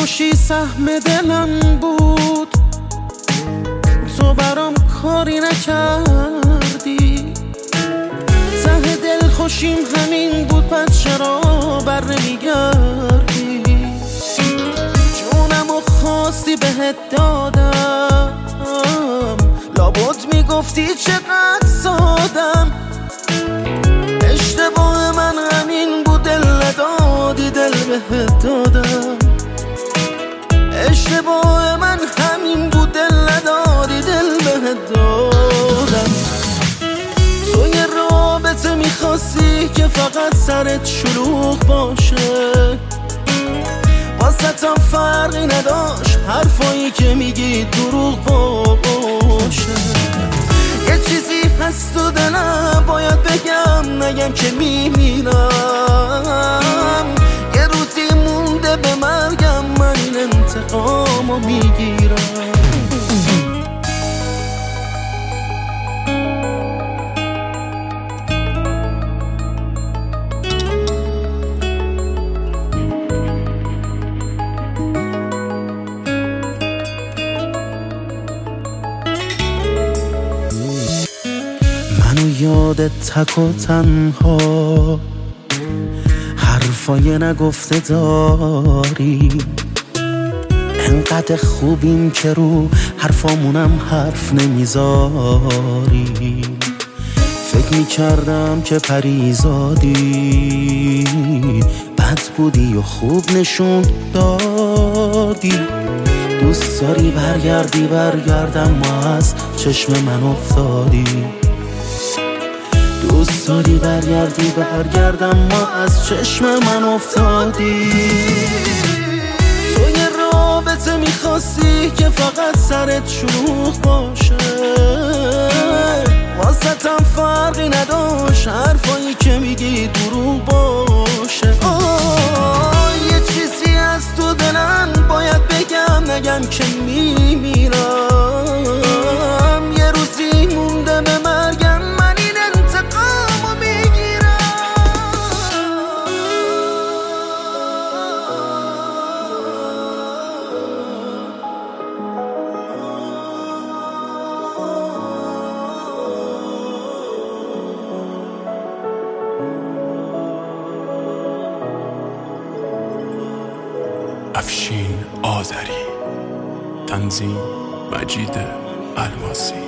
خوشی سهم دلم بود، تو برام کاری نکردی. ته دل خوشیم همین بود، پس چرا بر نمیگردی؟ جونمو خواستی بهت دادم، لابد میگفتی چقدر سادم. اشتباه من همین بود، دل ندادی دل بهت دادم. اشتباه من همین بود، دل ندادی دل بهت دادم. تو یه رابطه میخواستی که فقط سرت شلوغ باشه، واسطم فرقی نداشت حرفایی که میگی دروغ باشه. یه چیزی هست تو دلم باید بگم، نگم که میمیرم. یه روزی مونده به مرگم، من این انتقامو میگیرم. منو یاد تک و تنها، حرفای نگفته داری. انقدر خوبیم که رو حرفامونم حرف نمیذاری. فکر میکردم که پریزادی، بد بودی و خوب نشون دادی. دوست داری برگردی برگردم، ما از چشم من افتادی. دوست داری برگردی برگردم، ما از چشم من افتادی. تو یه رابطه میخواستی که فقط سرت شلوغ باشه، واسطم فرقی نداشت حرفایی که میگی دروغ باشه. یه چیزی از تو دلم باید بگم، نگم که میمیرم. یه روزی مونده به مرگم، من این انتقامو میگیرم. افشین آذری، تنظیم مجید الماسی.